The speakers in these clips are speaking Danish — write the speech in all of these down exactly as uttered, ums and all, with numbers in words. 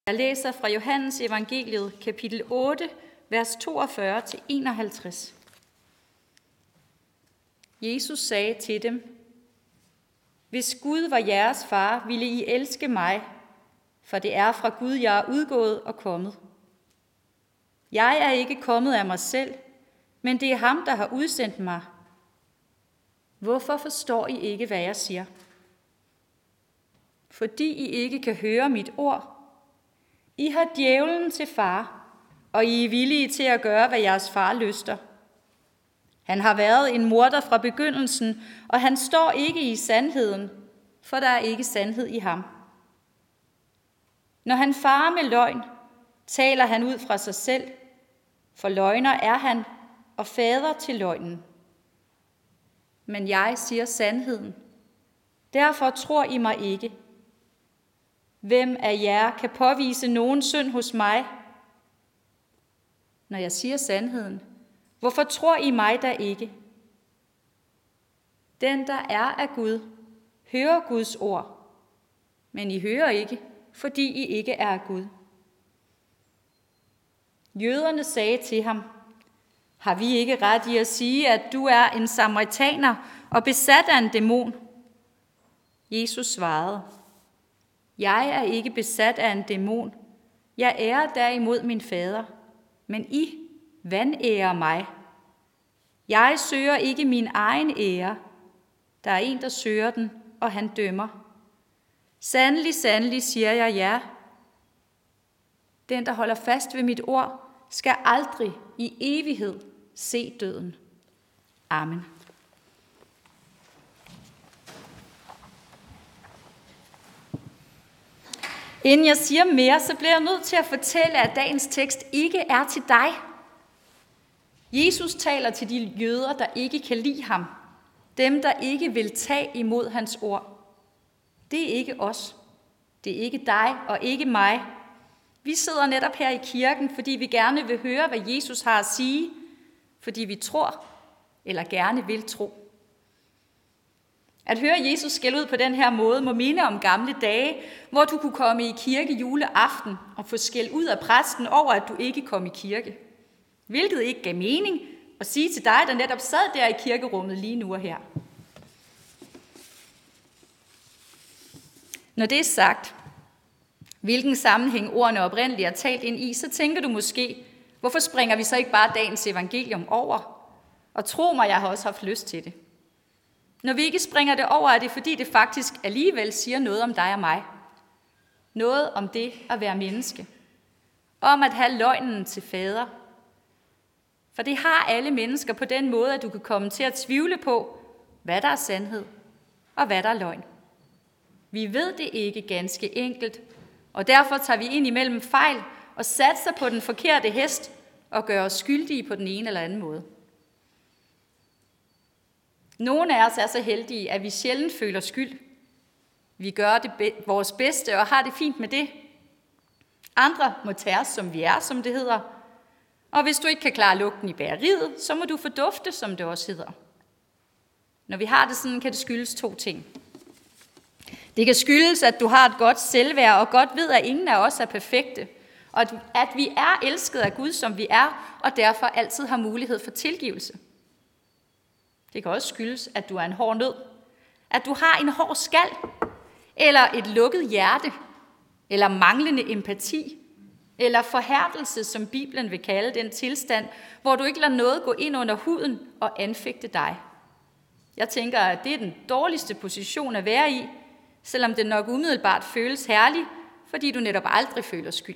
Jeg læser fra Johannes evangeliet, kapitel otte, vers toogfyrre til enoghalvtreds. Jesus sagde til dem: Hvis Gud var jeres far, ville I elske mig, for det er fra Gud, jeg er udgået og kommet. Jeg er ikke kommet af mig selv, men det er ham, der har udsendt mig. Hvorfor forstår I ikke, hvad jeg siger? Fordi I ikke kan høre mit ord. I har djævlen til far, og I er villige til at gøre, hvad jeres far lyster. Han har været en morder fra begyndelsen, og han står ikke i sandheden, for der er ikke sandhed i ham. Når han farer med løgn, taler han ud fra sig selv, for løgner er han og fader til løgnen. Men jeg siger sandheden. Derfor tror I mig ikke. Hvem af jer kan påvise nogen synd hos mig? Når jeg siger sandheden, hvorfor tror I mig da ikke? Den, der er af Gud, hører Guds ord, men I hører ikke, fordi I ikke er af Gud. Jøderne sagde til ham: Har vi ikke ret i at sige, at du er en samaritaner og besat af en dæmon? Jesus svarede: Jeg er ikke besat af en dæmon. Jeg ærer derimod min fader, men I vanærer mig. Jeg søger ikke min egen ære. Der er en, der søger den, og han dømmer. Sandelig, sandelig, siger jeg jer. Den, der holder fast ved mit ord, skal aldrig i evighed se døden. Amen. Inden jeg siger mere, så bliver jeg nødt til at fortælle, at dagens tekst ikke er til dig. Jesus taler til de jøder, der ikke kan lide ham. Dem, der ikke vil tage imod hans ord. Det er ikke os. Det er ikke dig og ikke mig. Vi sidder netop her i kirken, fordi vi gerne vil høre, hvad Jesus har at sige. Fordi vi tror eller gerne vil tro. At høre Jesus skælde ud på den her måde må minde om gamle dage, hvor du kunne komme i kirke juleaften og få skæld ud af præsten over, at du ikke kom i kirke. Hvilket ikke gav mening at sige til dig, der netop sad der i kirkerummet lige nu og her. Når det er sagt, hvilken sammenhæng ordene oprindeligt er talt ind i, så tænker du måske, hvorfor springer vi så ikke bare dagens evangelium over? Og tro mig, jeg har også haft lyst til det. Når vi ikke springer det over, er det fordi det faktisk alligevel siger noget om dig og mig. Noget om det at være menneske. Om at have løgnen til fader. For det har alle mennesker på den måde, at du kan komme til at tvivle på, hvad der er sandhed og hvad der er løgn. Vi ved det ikke ganske enkelt, og derfor tager vi ind imellem fejl og satser på den forkerte hest og gør os skyldige på den ene eller anden måde. Nogle af os er så heldige, at vi sjældent føler skyld. Vi gør det be- vores bedste og har det fint med det. Andre må tages, som vi er, som det hedder. Og hvis du ikke kan klare lugten i bageriet, så må du fordufte, som det også hedder. Når vi har det sådan, kan det skyldes to ting. Det kan skyldes, at du har et godt selvværd og godt ved, at ingen af os er perfekte. Og at vi er elsket af Gud, som vi er, og derfor altid har mulighed for tilgivelse. Det kan også skyldes, at du er en hård nød, at du har en hård skal, eller et lukket hjerte, eller manglende empati, eller forhærdelse, som Bibelen vil kalde den tilstand, hvor du ikke lader noget gå ind under huden og anfægte dig. Jeg tænker, at det er den dårligste position at være i, selvom det nok umiddelbart føles herligt, fordi du netop aldrig føler skyld.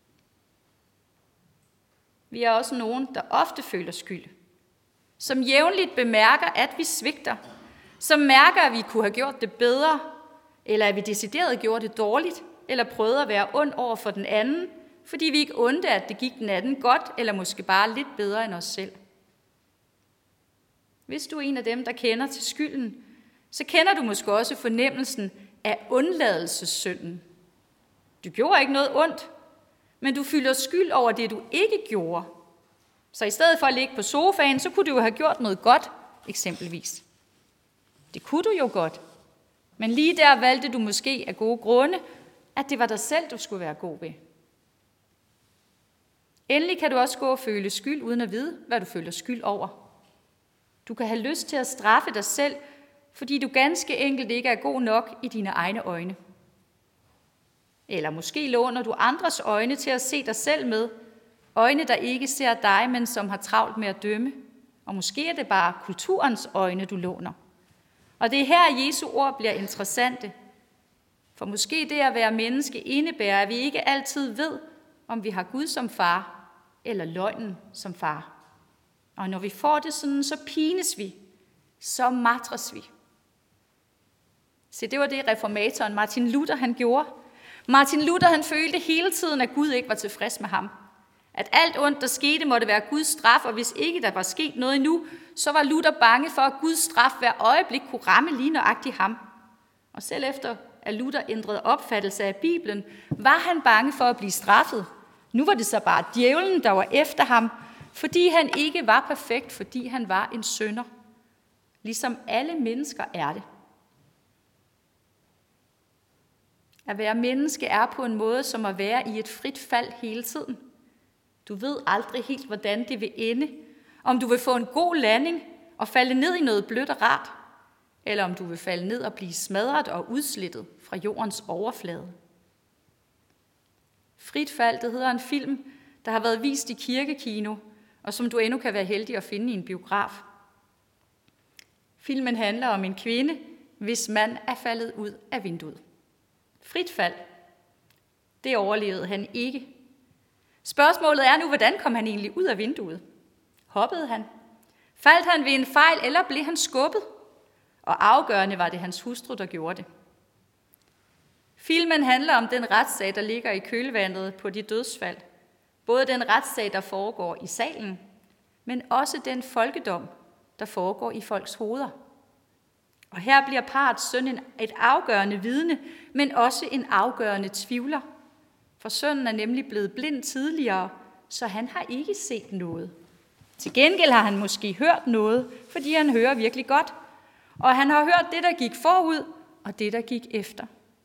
Vi er også nogen, der ofte føler skyld, som jævnligt bemærker, at vi svigter, som mærker, at vi kunne have gjort det bedre, eller at vi decideret gjorde det dårligt, eller prøvede at være ond over for den anden, fordi vi ikke undte, at det gik den anden godt, eller måske bare lidt bedre end os selv. Hvis du er en af dem, der kender til skylden, så kender du måske også fornemmelsen af undladelsessynden. Du gjorde ikke noget ondt, men du føler skyld over det, du ikke gjorde. Så i stedet for at ligge på sofaen, så kunne du jo have gjort noget godt, eksempelvis. Det kunne du jo godt, men lige der valgte du måske af gode grunde, at det var dig selv, du skulle være god ved. Endelig kan du også gå og føle skyld, uden at vide, hvad du føler skyld over. Du kan have lyst til at straffe dig selv, fordi du ganske enkelt ikke er god nok i dine egne øjne. Eller måske låner du andres øjne til at se dig selv med. Øjne, der ikke ser dig, men som har travlt med at dømme. Og måske er det bare kulturens øjne, du låner. Og det er her, Jesu ord bliver interessante. For måske det at være menneske indebærer, at vi ikke altid ved, om vi har Gud som far, eller løgnen som far. Og når vi får det sådan, så pines vi, så matres vi. Så det var det, reformatoren Martin Luther han gjorde. Martin Luther han følte hele tiden, at Gud ikke var tilfreds med ham. At alt ondt, der skete, måtte være Guds straf, og hvis ikke der var sket noget endnu, så var Luther bange for, at Guds straf hver øjeblik kunne ramme lige nøjagtigt ham. Og selv efter at Luther ændrede opfattelse af Bibelen, var han bange for at blive straffet. Nu var det så bare djævlen, der var efter ham, fordi han ikke var perfekt, fordi han var en synder. Ligesom alle mennesker er det. At være menneske er på en måde som at være i et frit fald hele tiden. Du ved aldrig helt, hvordan det vil ende. Om du vil få en god landing og falde ned i noget blødt og rart, eller om du vil falde ned og blive smadret og udslittet fra jordens overflade. Frit fald, det hedder en film, der har været vist i kirkekino, og som du endnu kan være heldig at finde i en biograf. Filmen handler om en kvinde, hvis mand er faldet ud af vinduet. Frit fald. Det overlevede han ikke. Spørgsmålet er nu, hvordan kom han egentlig ud af vinduet? Hoppede han? Faldt han ved en fejl, eller blev han skubbet? Og afgørende var det hans hustru, der gjorde det. Filmen handler om den retssag, der ligger i kølvandet på de dødsfald. Både den retssag, der foregår i salen, men også den folkedom, der foregår i folks hoveder. Og her bliver parrets søn et afgørende vidne, men også en afgørende tvivler. For sønnen er nemlig blevet blind tidligere, så han har ikke set noget. Til gengæld har han måske hørt noget, fordi han hører virkelig godt. Og han har hørt det, der gik forud, og det, der gik efter.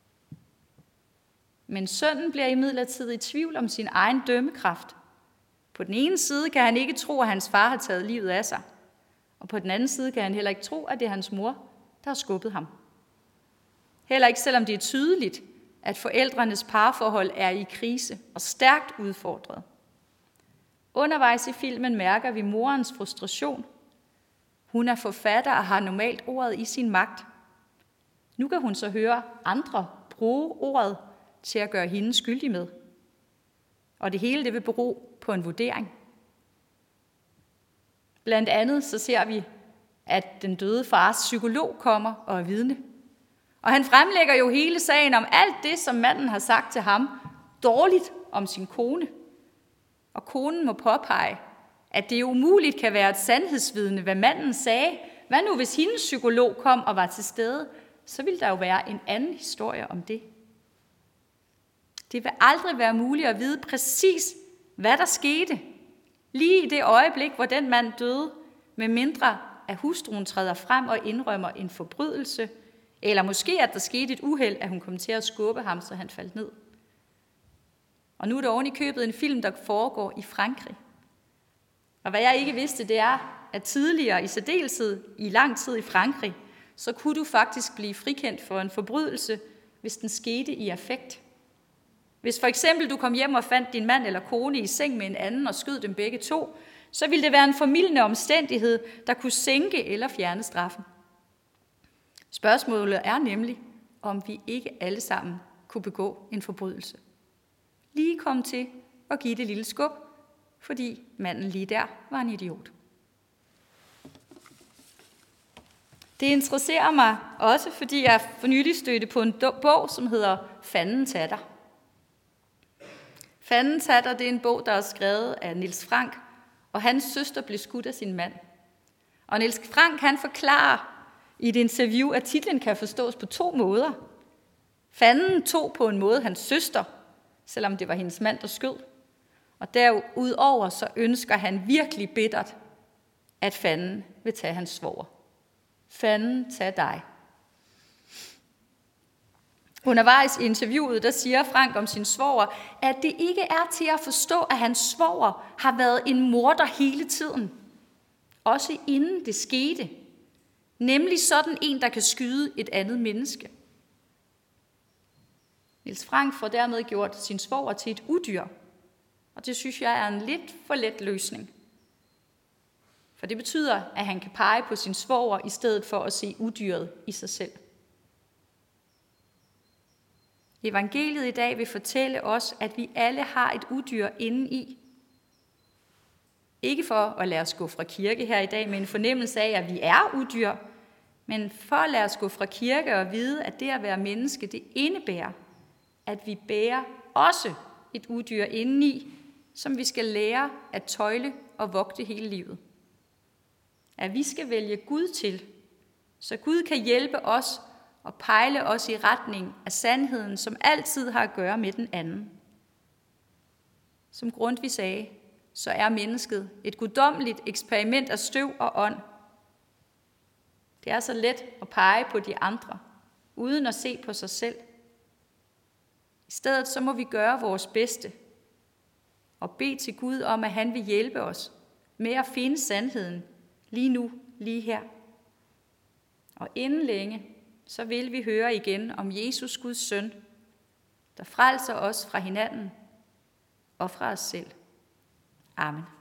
Men sønnen bliver imidlertid i tvivl om sin egen dømmekraft. På den ene side kan han ikke tro, at hans far har taget livet af sig. Og på den anden side kan han heller ikke tro, at det er hans mor, der har skubbet ham. Heller ikke selvom det er tydeligt, at forældrenes parforhold er i krise og stærkt udfordret. Undervejs i filmen mærker vi morens frustration. Hun er forfatter og har normalt ordet i sin magt. Nu kan hun så høre andre bruge ordet til at gøre hende skyldig med. Og det hele det vil bero på en vurdering. Blandt andet så ser vi, at den døde fars psykolog kommer og er vidne. Og han fremlægger jo hele sagen om alt det, som manden har sagt til ham, dårligt om sin kone. Og konen må påpege, at det umuligt kan være et sandhedsvidne, hvad manden sagde. Hvad nu, hvis hendes psykolog kom og var til stede? Så ville der jo være en anden historie om det. Det vil aldrig være muligt at vide præcis, hvad der skete. Lige i det øjeblik, hvor den mand døde, med mindre at hustruen træder frem og indrømmer en forbrydelse, eller måske at der skete et uheld, at hun kom til at skubbe ham, så han faldt ned. Og nu er der oven i købet en film, der foregår i Frankrig. Og hvad jeg ikke vidste, det er, at tidligere i særdeleshed i lang tid i Frankrig, så kunne du faktisk blive frikendt for en forbrydelse, hvis den skete i affekt. Hvis for eksempel du kom hjem og fandt din mand eller kone i seng med en anden og skød dem begge to, så ville det være en formildende omstændighed, der kunne sænke eller fjerne straffen. Spørgsmålet er nemlig, om vi ikke alle sammen kunne begå en forbrydelse. Lige kom til at give det lille skub, fordi manden lige der var en idiot. Det interesserer mig også, fordi jeg for nylig stødte på en bog, som hedder Fanden tatter. Fanden tatter, det er en bog, der er skrevet af Niels Frank, og hans søster blev skudt af sin mand. Og Niels Frank, han forklarer i et interview, at titlen kan forstås på to måder. Fanden tog på en måde hans søster, selvom det var hendes mand, der skød. Og derudover så ønsker han virkelig bittert, at fanden vil tage hans svoger. Fanden tag dig. Undervejs i interviewet, der siger Frank om sin svoger, at det ikke er til at forstå, at hans svoger har været en morder hele tiden. Også inden det skete. Nemlig sådan en, der kan skyde et andet menneske. Niels Frank får dermed gjort sin svoger til et udyr. Og det synes jeg er en lidt for let løsning. For det betyder, at han kan pege på sin svoger, i stedet for at se udyret i sig selv. Evangeliet i dag vil fortælle os, at vi alle har et udyr inde i. Ikke for at lade os gå fra kirke her i dag med en fornemmelse af, at vi er udyr, men for at lade os gå fra kirke og vide, at det at være menneske, det indebærer, at vi bærer også et udyr indeni, som vi skal lære at tøjle og vogte hele livet. At vi skal vælge Gud til, så Gud kan hjælpe os og pejle os i retning af sandheden, som altid har at gøre med den anden. Som Grundtvig sagde, så er mennesket et guddommeligt eksperiment af støv og ånd. Det er så let at pege på de andre, uden at se på sig selv. I stedet så må vi gøre vores bedste og bede til Gud om, at han vil hjælpe os med at finde sandheden lige nu, lige her. Og inden længe, så vil vi høre igen om Jesus, Guds søn, der frelser os fra hinanden og fra os selv. Amen.